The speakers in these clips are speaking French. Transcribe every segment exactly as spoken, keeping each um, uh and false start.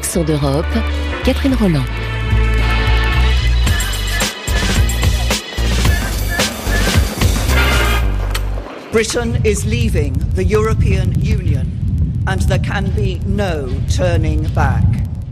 Accent d'Europe, Catherine Roland. Britain is leaving the European Union and there can be no turning back.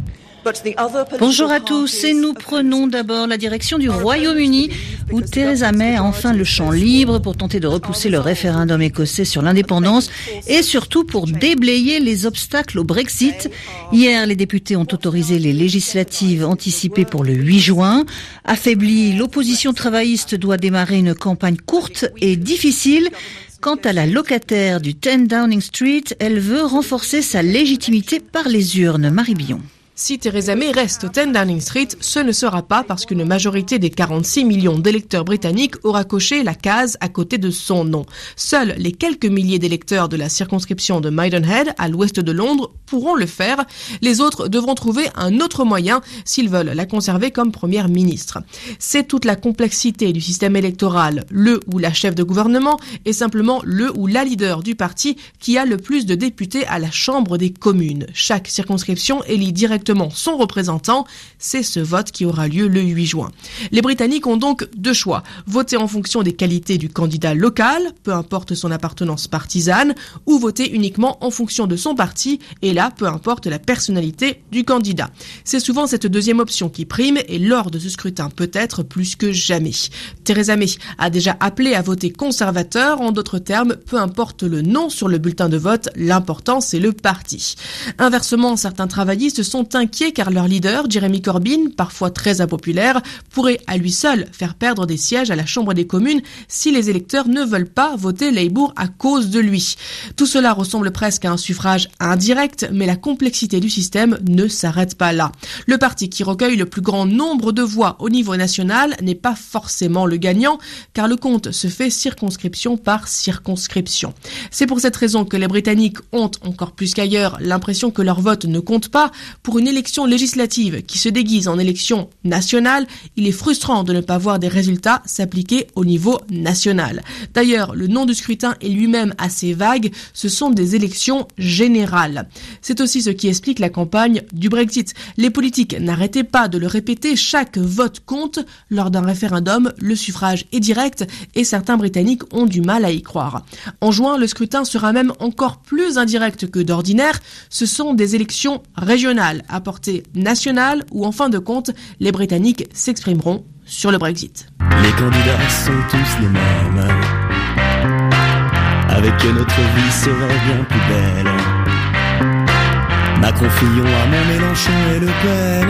Bonjour à tous et nous prenons d'abord la direction du Royaume-Uni où Theresa May a enfin le champ libre pour tenter de repousser le référendum écossais sur l'indépendance et surtout pour déblayer les obstacles au Brexit. Hier, les députés ont autorisé les législatives anticipées pour le huit juin. Affaiblie, l'opposition travailliste doit démarrer une campagne courte et difficile. Quant à la locataire du dix Downing Street, elle veut renforcer sa légitimité par les urnes. Marie Billon. Si Theresa May reste au dix Downing Street, ce ne sera pas parce qu'une majorité des quarante-six millions d'électeurs britanniques aura coché la case à côté de son nom. Seuls les quelques milliers d'électeurs de la circonscription de Maidenhead, à l'ouest de Londres, pourront le faire. Les autres devront trouver un autre moyen s'ils veulent la conserver comme première ministre. C'est toute la complexité du système électoral. Le ou la chef de gouvernement est simplement le ou la leader du parti qui a le plus de députés à la Chambre des communes. Chaque circonscription élit directement son représentant, c'est ce vote qui aura lieu le huit juin. Les Britanniques ont donc deux choix. Voter en fonction des qualités du candidat local, peu importe son appartenance partisane, ou voter uniquement en fonction de son parti, et là, peu importe la personnalité du candidat. C'est souvent cette deuxième option qui prime, et lors de ce scrutin peut-être plus que jamais. Theresa May a déjà appelé à voter conservateur, en d'autres termes, peu importe le nom sur le bulletin de vote, l'important c'est le parti. Inversement, certains travaillistes sont inquiets car leur leader, Jeremy Corbyn, parfois très impopulaire, pourrait à lui seul faire perdre des sièges à la Chambre des communes si les électeurs ne veulent pas voter Labour à cause de lui. Tout cela ressemble presque à un suffrage indirect, mais la complexité du système ne s'arrête pas là. Le parti qui recueille le plus grand nombre de voix au niveau national n'est pas forcément le gagnant, car le compte se fait circonscription par circonscription. C'est pour cette raison que les Britanniques ont, encore plus qu'ailleurs, l'impression que leur vote ne compte pas. Pour une élection législative qui se déguise en élection nationale, il est frustrant de ne pas voir des résultats s'appliquer au niveau national. D'ailleurs, le nom du scrutin est lui-même assez vague, ce sont des élections générales. C'est aussi ce qui explique la campagne du Brexit. Les politiques n'arrêtaient pas de le répéter, chaque vote compte. Lors d'un référendum, le suffrage est direct et certains Britanniques ont du mal à y croire. En juin, le scrutin sera même encore plus indirect que d'ordinaire. Ce sont des élections régionales à portée nationale où, en fin de compte, les Britanniques s'exprimeront sur le Brexit. Les candidats sont tous les mêmes. Avec eux, notre vie serait bien plus belle. Macron, Fillon, Armand, Mélenchon et Le Pen.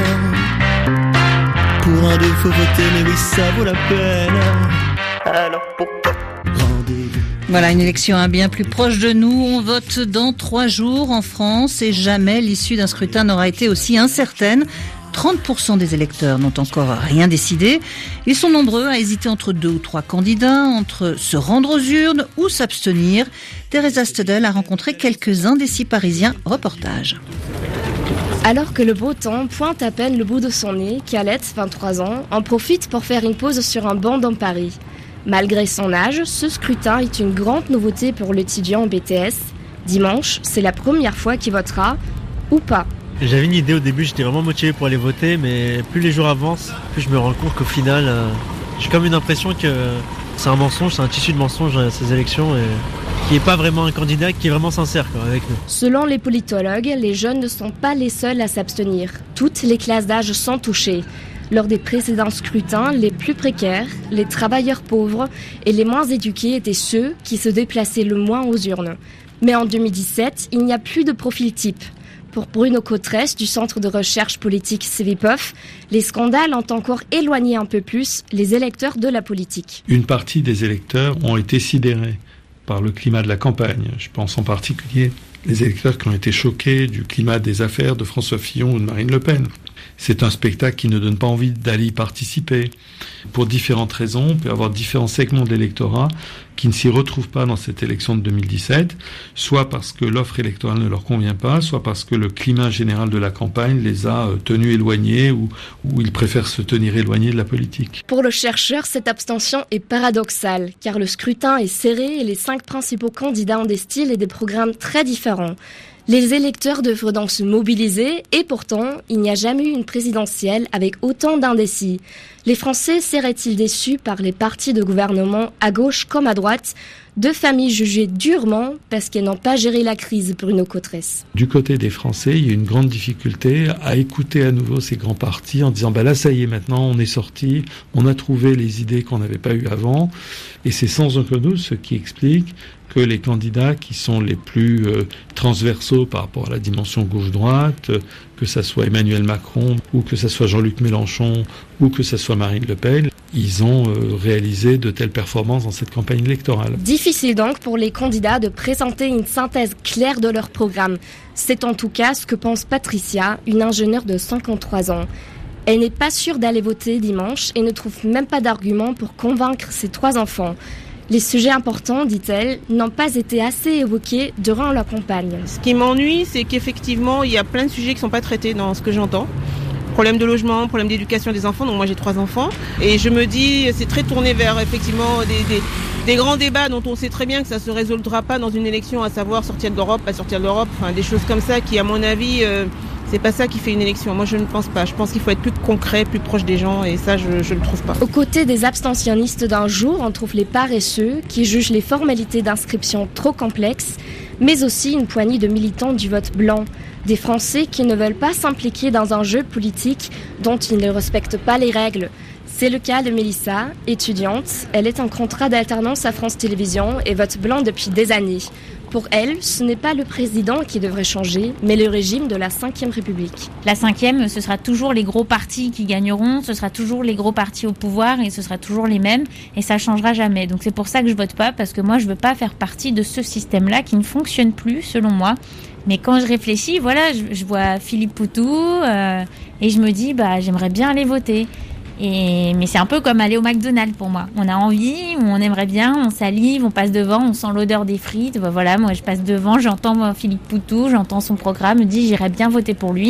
Pour un d'eux, faut voter, mais oui, ça vaut la peine. Alors pourquoi rendez-vous? Voilà, une élection un bien plus proche de nous. On vote dans trois jours en France et jamais l'issue d'un scrutin n'aura été aussi incertaine. trente pour cent des électeurs n'ont encore rien décidé. Ils sont nombreux à hésiter entre deux ou trois candidats, entre se rendre aux urnes ou s'abstenir. Teresa Studel a rencontré quelques indécis parisiens. Reportage. Alors que le beau temps pointe à peine le bout de son nez, Calette, vingt-trois ans, en profite pour faire une pause sur un banc dans Paris. Malgré son âge, ce scrutin est une grande nouveauté pour l'étudiant en B T S. Dimanche, c'est la première fois qu'il votera, ou pas. J'avais une idée au début, j'étais vraiment motivé pour aller voter, mais plus les jours avancent, plus je me rends compte qu'au final, euh, j'ai comme une impression que c'est un mensonge, c'est un tissu de mensonge ces élections, et qui n'est pas vraiment un candidat qui est vraiment sincère quoi, avec nous. Selon les politologues, les jeunes ne sont pas les seuls à s'abstenir. Toutes les classes d'âge sont touchées. Lors des précédents scrutins, les plus précaires, les travailleurs pauvres et les moins éduqués étaient ceux qui se déplaçaient le moins aux urnes. Mais en deux mille dix-sept, il n'y a plus de profil type. Pour Bruno Cotresse du Centre de recherche politique C V P O F, les scandales ont encore éloigné un peu plus les électeurs de la politique. Une partie des électeurs ont été sidérés par le climat de la campagne. Je pense en particulier les électeurs qui ont été choqués du climat des affaires de François Fillon ou de Marine Le Pen. C'est un spectacle qui ne donne pas envie d'aller y participer. Pour différentes raisons, on peut avoir différents segments de l'électorat qui ne s'y retrouvent pas dans cette élection de deux mille dix-sept, soit parce que l'offre électorale ne leur convient pas, soit parce que le climat général de la campagne les a tenus éloignés ou, ou ils préfèrent se tenir éloignés de la politique. Pour le chercheur, cette abstention est paradoxale, car le scrutin est serré et les cinq principaux candidats ont des styles et des programmes très différents. Les électeurs devraient donc se mobiliser et pourtant, il n'y a jamais eu une présidentielle avec autant d'indécis. Les Français seraient-ils déçus par les partis de gouvernement à gauche comme à droite, deux familles jugées durement parce qu'elles n'ont pas géré la crise, Bruno Cotresse. Du côté des Français, il y a une grande difficulté à écouter à nouveau ces grands partis en disant bah là ça y est, maintenant on est sorti, on a trouvé les idées qu'on n'avait pas eues avant, et c'est sans aucun doute ce qui explique que les candidats qui sont les plus euh, transversaux par rapport à la dimension gauche-droite, euh, que ça soit Emmanuel Macron, ou que ça soit Jean-Luc Mélenchon, ou que ça soit Marine Le Pen, ils ont euh, réalisé de telles performances dans cette campagne électorale. Difficile donc pour les candidats de présenter une synthèse claire de leur programme. C'est en tout cas ce que pense Patricia, une ingénieure de cinquante-trois ans. Elle n'est pas sûre d'aller voter dimanche et ne trouve même pas d'argument pour convaincre ses trois enfants. Les sujets importants, dit-elle, n'ont pas été assez évoqués durant la campagne. Ce qui m'ennuie, c'est qu'effectivement, il y a plein de sujets qui ne sont pas traités dans ce que j'entends. Problème de logement, problème d'éducation des enfants, donc moi j'ai trois enfants. Et je me dis, c'est très tourné vers effectivement des, des, des grands débats dont on sait très bien que ça ne se résoudra pas dans une élection, à savoir sortir de l'Europe, pas sortir de l'Europe, enfin des choses comme ça qui, à mon avis... Euh, C'est pas ça qui fait une élection. Moi, je ne pense pas. Je pense qu'il faut être plus concret, plus proche des gens, et ça, je ne le trouve pas. Aux côtés des abstentionnistes d'un jour, on trouve les paresseux qui jugent les formalités d'inscription trop complexes, mais aussi une poignée de militants du vote blanc. Des Français qui ne veulent pas s'impliquer dans un jeu politique dont ils ne respectent pas les règles. C'est le cas de Mélissa, étudiante. Elle est en contrat d'alternance à France Télévisions et vote blanc depuis des années. Pour elle, ce n'est pas le président qui devrait changer, mais le régime de la cinquième République. La cinquième, ce sera toujours les gros partis qui gagneront, ce sera toujours les gros partis au pouvoir et ce sera toujours les mêmes et ça changera jamais. Donc c'est pour ça que je vote pas, parce que moi je veux pas faire partie de ce système-là qui ne fonctionne plus selon moi. Mais quand je réfléchis, voilà, je, je vois Philippe Poutou euh, et je me dis, bah j'aimerais bien aller voter. Et, mais c'est un peu comme aller au McDonald's pour moi. On a envie, on aimerait bien, on salive, on passe devant, on sent l'odeur des frites. Ben voilà, moi je passe devant, j'entends Philippe Poutou, j'entends son programme, je me dis j'irais bien voter pour lui.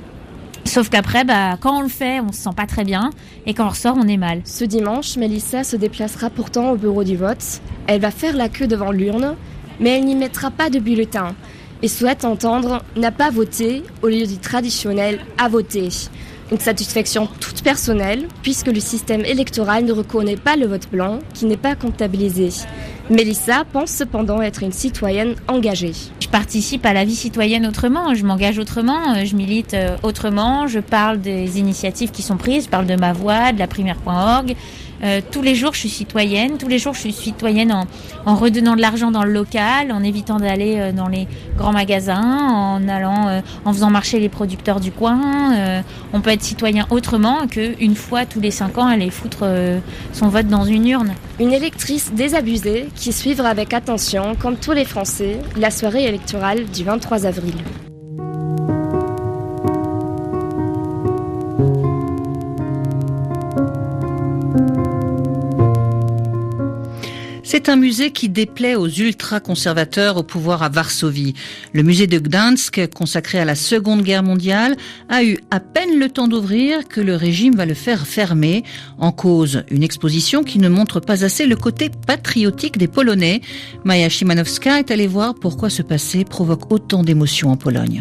Sauf qu'après, bah, quand on le fait, on se sent pas très bien. Et quand on ressort, on est mal. Ce dimanche, Mélissa se déplacera pourtant au bureau du vote. Elle va faire la queue devant l'urne, mais elle n'y mettra pas de bulletin. Et souhaite entendre « n'a pas voté » au lieu du traditionnel « a voté ». Une satisfaction toute personnelle, puisque le système électoral ne reconnaît pas le vote blanc, qui n'est pas comptabilisé. Mélissa pense cependant être une citoyenne engagée. Je participe à la vie citoyenne autrement, je m'engage autrement, je milite autrement, je parle des initiatives qui sont prises, je parle de ma voix, de la primaire point org. Euh, tous les jours, je suis citoyenne. Tous les jours, je suis citoyenne en, en redonnant de l'argent dans le local, en évitant d'aller euh, dans les grands magasins, en allant, euh, en faisant marcher les producteurs du coin. Euh, on peut être citoyen autrement qu'une fois tous les cinq ans aller foutre euh, son vote dans une urne. Une électrice désabusée qui suivra avec attention, comme tous les Français, la soirée électorale du vingt-trois avril. C'est un musée qui déplaît aux ultra-conservateurs au pouvoir à Varsovie. Le musée de Gdańsk, consacré à la Seconde Guerre mondiale, a eu à peine le temps d'ouvrir que le régime va le faire fermer. En cause, une exposition qui ne montre pas assez le côté patriotique des Polonais. Maja Szymanowska est allée voir pourquoi ce passé provoque autant d'émotions en Pologne.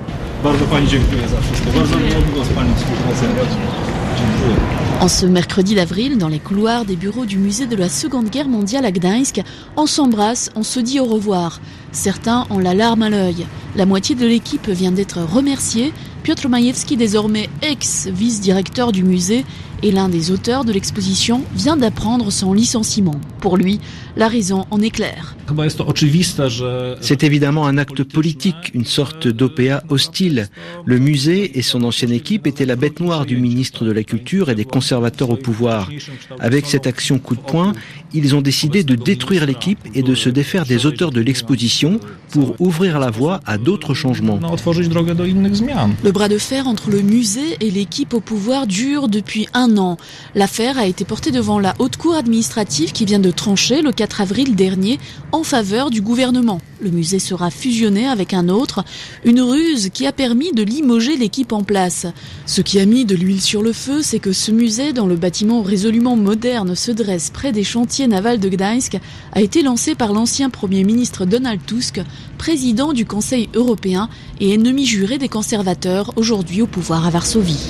En ce mercredi d'avril, dans les couloirs des bureaux du musée de la Seconde Guerre mondiale à Gdańsk, on s'embrasse, on se dit au revoir. Certains ont la larme à l'œil. La moitié de l'équipe vient d'être remerciée. Piotr Majewski, désormais ex-vice-directeur du musée et l'un des auteurs de l'exposition, vient d'apprendre son licenciement. Pour lui, la raison en est claire. C'est évidemment un acte politique, une sorte d'O P A hostile. Le musée et son ancienne équipe étaient la bête noire du ministre de la Culture et des conservateurs au pouvoir. Avec cette action coup de poing, ils ont décidé de détruire l'équipe et de se défaire des auteurs de l'exposition pour ouvrir la voie à d'autres changements. Le bras de fer entre le musée et l'équipe au pouvoir dure depuis un un an. L'affaire a été portée devant la haute cour administrative qui vient de trancher le quatre avril dernier en faveur du gouvernement. Le musée sera fusionné avec un autre, une ruse qui a permis de limoger l'équipe en place. Ce qui a mis de l'huile sur le feu, c'est que ce musée, dont le bâtiment résolument moderne se dresse près des chantiers navals de Gdańsk, a été lancé par l'ancien Premier ministre Donald Tusk, président du Conseil européen et ennemi juré des conservateurs, aujourd'hui au pouvoir à Varsovie.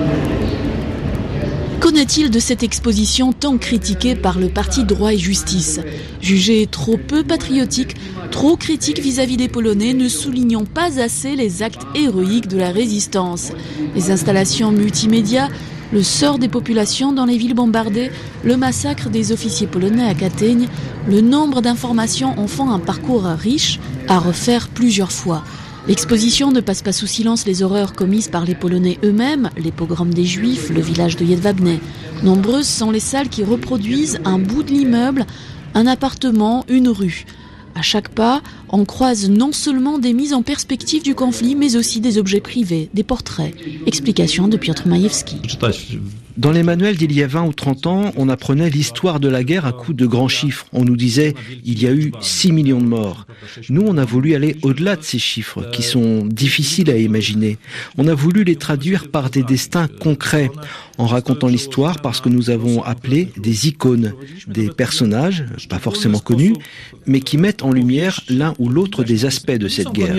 Qu'en est-il de cette exposition tant critiquée par le parti Droit et Justice ? Jugée trop peu patriotique, trop critique vis-à-vis des Polonais, ne soulignant pas assez les actes héroïques de la résistance. Les installations multimédia, le sort des populations dans les villes bombardées, le massacre des officiers polonais à Katyn, le nombre d'informations en font un parcours riche à refaire plusieurs fois. L'exposition ne passe pas sous silence les horreurs commises par les Polonais eux-mêmes, les pogroms des Juifs, le village de Jedwabne. Nombreuses sont les salles qui reproduisent un bout de l'immeuble, un appartement, une rue. À chaque pas, on croise non seulement des mises en perspective du conflit, mais aussi des objets privés, des portraits. Explication de Piotr Majewski. Dans les manuels d'il y a vingt ou trente ans, on apprenait l'histoire de la guerre à coups de grands chiffres. On nous disait « il y a eu six millions de morts ». Nous, on a voulu aller au-delà de ces chiffres, qui sont difficiles à imaginer. On a voulu les traduire par des destins concrets, en racontant l'histoire parce que nous avons appelé des icônes, des personnages, pas forcément connus, mais qui mettent en lumière l'un ou l'autre des aspects de cette guerre.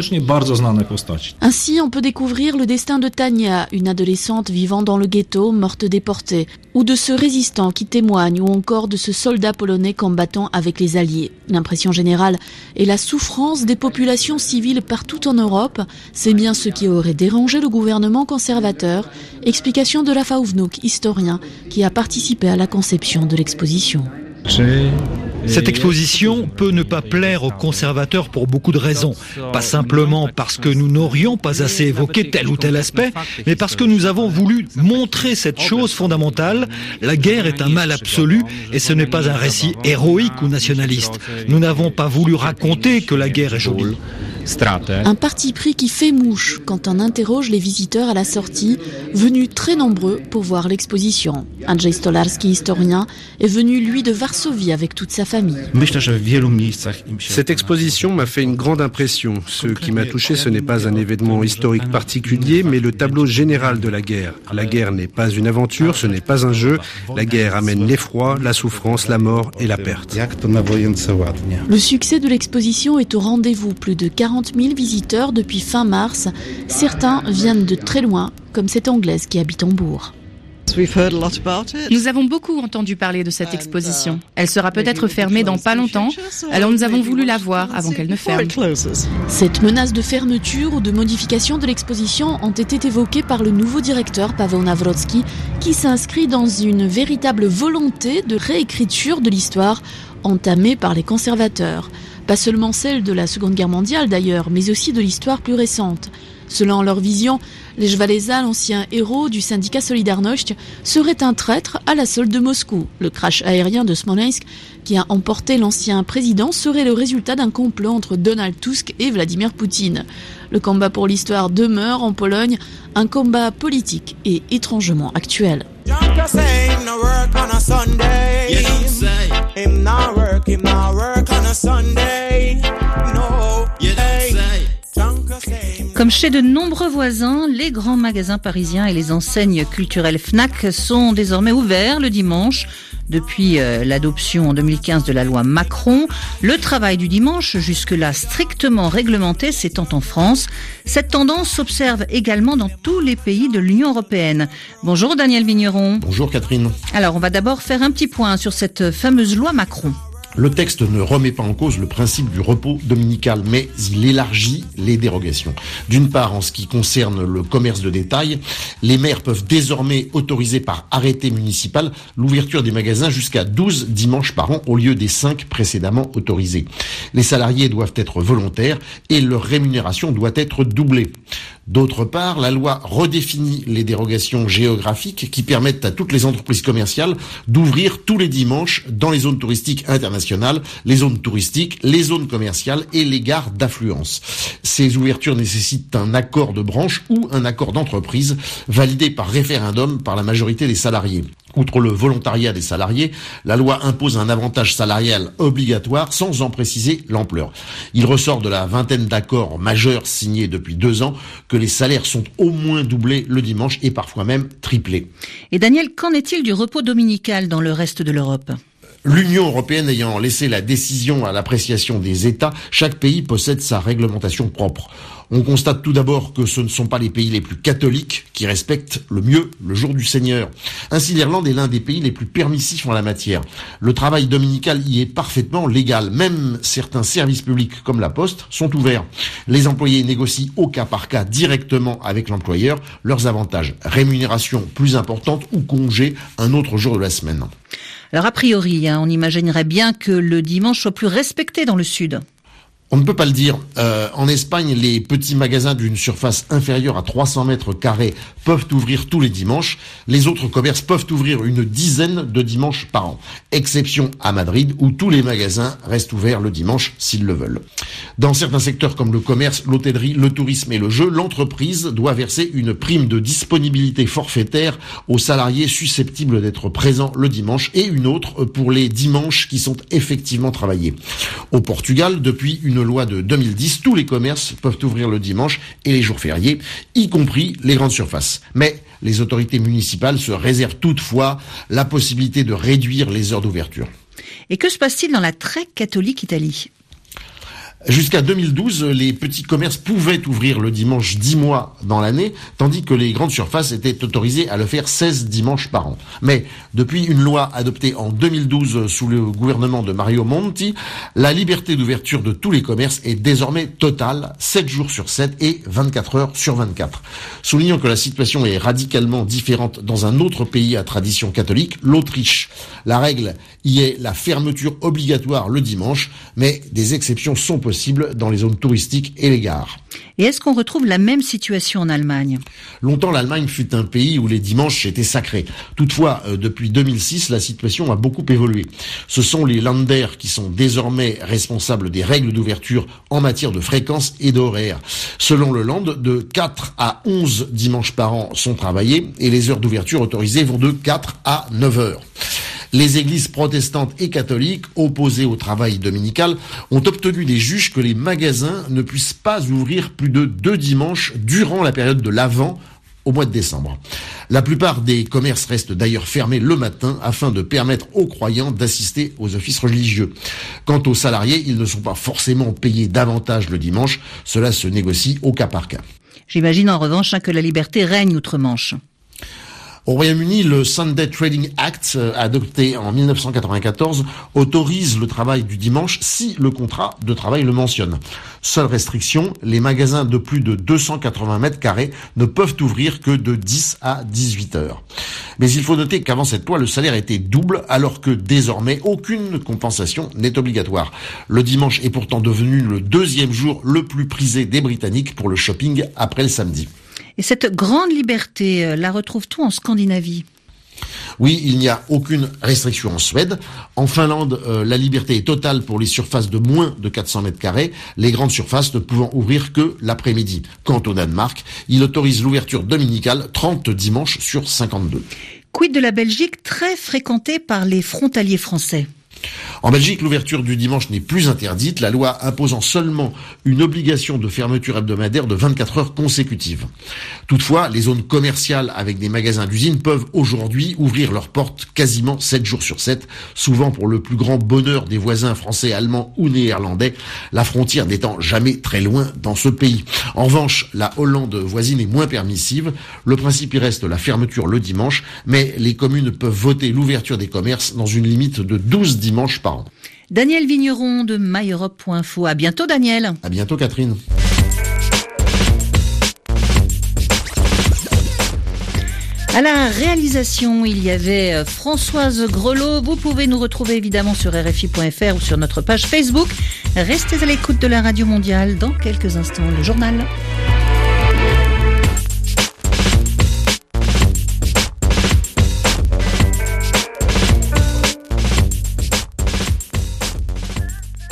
Ainsi, on peut découvrir le destin de Tania, une adolescente vivant dans le ghetto, morte déportée, ou de ce résistant qui témoigne, ou encore de ce soldat polonais combattant avec les Alliés. L'impression générale est la souffrance des populations civiles partout en Europe. C'est bien ce qui aurait dérangé le gouvernement conservateur. Explication de Rafał Wnuk, historien, qui a participé à la conception de l'exposition. Cette exposition peut ne pas plaire aux conservateurs pour beaucoup de raisons. Pas simplement parce que nous n'aurions pas assez évoqué tel ou tel aspect, mais parce que nous avons voulu montrer cette chose fondamentale. La guerre est un mal absolu et ce n'est pas un récit héroïque ou nationaliste. Nous n'avons pas voulu raconter que la guerre est jolie. Un parti pris qui fait mouche quand on interroge les visiteurs à la sortie, venus très nombreux pour voir l'exposition. Andrzej Stolarski, historien, est venu lui de Varsovie avec toute sa famille. Cette exposition m'a fait une grande impression. Ce qui m'a touché, ce n'est pas un événement historique particulier, mais le tableau général de la guerre. La guerre n'est pas une aventure, ce n'est pas un jeu. La guerre amène l'effroi, la souffrance, la mort et la perte. Le succès de l'exposition est au rendez-vous. Plus de quarante mille visiteurs depuis fin mars. Certains viennent de très loin, comme cette Anglaise qui habite Hambourg. Nous avons beaucoup entendu parler de cette exposition. Elle sera peut-être fermée dans pas longtemps, alors nous avons voulu la voir avant qu'elle ne ferme. Cette menace de fermeture ou de modification de l'exposition ont été évoquées par le nouveau directeur Paweł Nawrocki, qui s'inscrit dans une véritable volonté de réécriture de l'histoire entamée par les conservateurs. Pas seulement celle de la Seconde Guerre mondiale d'ailleurs, mais aussi de l'histoire plus récente. Selon leur vision, Lech Walesa, l'ancien héros du syndicat Solidarność, serait un traître à la solde de Moscou. Le crash aérien de Smolensk, qui a emporté l'ancien président, serait le résultat d'un complot entre Donald Tusk et Vladimir Poutine. Le combat pour l'histoire demeure en Pologne un combat politique et étrangement actuel. Comme chez de nombreux voisins, les grands magasins parisiens et les enseignes culturelles Fnac sont désormais ouverts le dimanche. Depuis euh, l'adoption en deux mille quinze de la loi Macron, le travail du dimanche, jusque-là strictement réglementé, s'étend en France. Cette tendance s'observe également dans tous les pays de l'Union européenne. Bonjour Daniel Vigneron. Bonjour Catherine. Alors on va d'abord faire un petit point sur cette fameuse loi Macron. Le texte ne remet pas en cause le principe du repos dominical, mais il élargit les dérogations. D'une part, en ce qui concerne le commerce de détail, les maires peuvent désormais autoriser par arrêté municipal l'ouverture des magasins jusqu'à douze dimanches par an au lieu des cinq précédemment autorisés. Les salariés doivent être volontaires et leur rémunération doit être doublée. D'autre part, la loi redéfinit les dérogations géographiques qui permettent à toutes les entreprises commerciales d'ouvrir tous les dimanches dans les zones touristiques internationales, les zones touristiques, les zones commerciales et les gares d'affluence. Ces ouvertures nécessitent un accord de branche ou un accord d'entreprise validé par référendum par la majorité des salariés. Outre le volontariat des salariés, la loi impose un avantage salarial obligatoire sans en préciser l'ampleur. Il ressort de la vingtaine d'accords majeurs signés depuis deux ans que les salaires sont au moins doublés le dimanche et parfois même triplés. Et Daniel, qu'en est-il du repos dominical dans le reste de l'Europe ? L'Union européenne ayant laissé la décision à l'appréciation des États, chaque pays possède sa réglementation propre. On constate tout d'abord que ce ne sont pas les pays les plus catholiques qui respectent le mieux le jour du Seigneur. Ainsi, l'Irlande est l'un des pays les plus permissifs en la matière. Le travail dominical y est parfaitement légal. Même certains services publics comme la Poste sont ouverts. Les employés négocient au cas par cas directement avec l'employeur leurs avantages. Rémunération plus importante ou congé un autre jour de la semaine. Alors a priori, hein, on imaginerait bien que le dimanche soit plus respecté dans le sud. On ne peut pas le dire. Euh, en Espagne, les petits magasins d'une surface inférieure à trois cents mètres carrés peuvent ouvrir tous les dimanches. Les autres commerces peuvent ouvrir une dizaine de dimanches par an. Exception à Madrid, où tous les magasins restent ouverts le dimanche s'ils le veulent. Dans certains secteurs comme le commerce, l'hôtellerie, le tourisme et le jeu, l'entreprise doit verser une prime de disponibilité forfaitaire aux salariés susceptibles d'être présents le dimanche et une autre pour les dimanches qui sont effectivement travaillés. Au Portugal, depuis une loi de deux mille dix, tous les commerces peuvent ouvrir le dimanche et les jours fériés, y compris les grandes surfaces. Mais les autorités municipales se réservent toutefois la possibilité de réduire les heures d'ouverture. Et que se passe-t-il dans la très catholique Italie ? Jusqu'à deux mille douze, les petits commerces pouvaient ouvrir le dimanche dix mois dans l'année, tandis que les grandes surfaces étaient autorisées à le faire seize dimanches par an. Mais depuis une loi adoptée en deux mille douze sous le gouvernement de Mario Monti, la liberté d'ouverture de tous les commerces est désormais totale, sept jours sur sept et vingt-quatre heures sur vingt-quatre. Soulignons que la situation est radicalement différente dans un autre pays à tradition catholique, l'Autriche. La règle y est la fermeture obligatoire le dimanche, mais des exceptions sont possibles dans les zones touristiques et les gares. Et est-ce qu'on retrouve la même situation en Allemagne ? Longtemps, l'Allemagne fut un pays où les dimanches étaient sacrés. Toutefois, euh, depuis deux mille six, la situation a beaucoup évolué. Ce sont les Länder qui sont désormais responsables des règles d'ouverture en matière de fréquence et d'horaire. Selon le Land, de quatre à onze dimanches par an sont travaillés et les heures d'ouverture autorisées vont de quatre à neuf heures. Les églises protestantes et catholiques, opposées au travail dominical, ont obtenu des juges que les magasins ne puissent pas ouvrir plus de deux dimanches durant la période de l'Avent au mois de décembre. La plupart des commerces restent d'ailleurs fermés le matin afin de permettre aux croyants d'assister aux offices religieux. Quant aux salariés, ils ne sont pas forcément payés davantage le dimanche. Cela se négocie au cas par cas. J'imagine en revanche que la liberté règne outre-Manche. Au Royaume-Uni, le Sunday Trading Act, adopté en mille neuf cent quatre-vingt-quatorze, autorise le travail du dimanche si le contrat de travail le mentionne. Seule restriction, les magasins de plus de deux cent quatre-vingts mètres carrés ne peuvent ouvrir que de dix à dix-huit heures. Mais il faut noter qu'avant cette loi, le salaire était double, alors que désormais, aucune compensation n'est obligatoire. Le dimanche est pourtant devenu le deuxième jour le plus prisé des Britanniques pour le shopping après le samedi. Et cette grande liberté, la retrouve-t-on en Scandinavie ? Oui, il n'y a aucune restriction en Suède. En Finlande, euh, la liberté est totale pour les surfaces de moins de quatre cents mètres carrés, les grandes surfaces ne pouvant ouvrir que l'après-midi. Quant au Danemark, il autorise l'ouverture dominicale trente dimanches sur cinquante-deux. Quid de la Belgique, très fréquentée par les frontaliers français ? En Belgique, l'ouverture du dimanche n'est plus interdite, la loi imposant seulement une obligation de fermeture hebdomadaire de vingt-quatre heures consécutives. Toutefois, les zones commerciales avec des magasins d'usines peuvent aujourd'hui ouvrir leurs portes quasiment sept jours sur sept, souvent pour le plus grand bonheur des voisins français, allemands ou néerlandais, la frontière n'étant jamais très loin dans ce pays. En revanche, la Hollande voisine est moins permissive. Le principe y reste la fermeture le dimanche, mais les communes peuvent voter l'ouverture des commerces dans une limite de douze dimanches par an. Daniel Vigneron de my europe point info. À bientôt Daniel. À bientôt Catherine. À la réalisation, il y avait Françoise Grelot. Vous pouvez nous retrouver évidemment sur R F I point F R ou sur notre page Facebook. Restez à l'écoute de la Radio Mondiale. Dans quelques instants, le journal.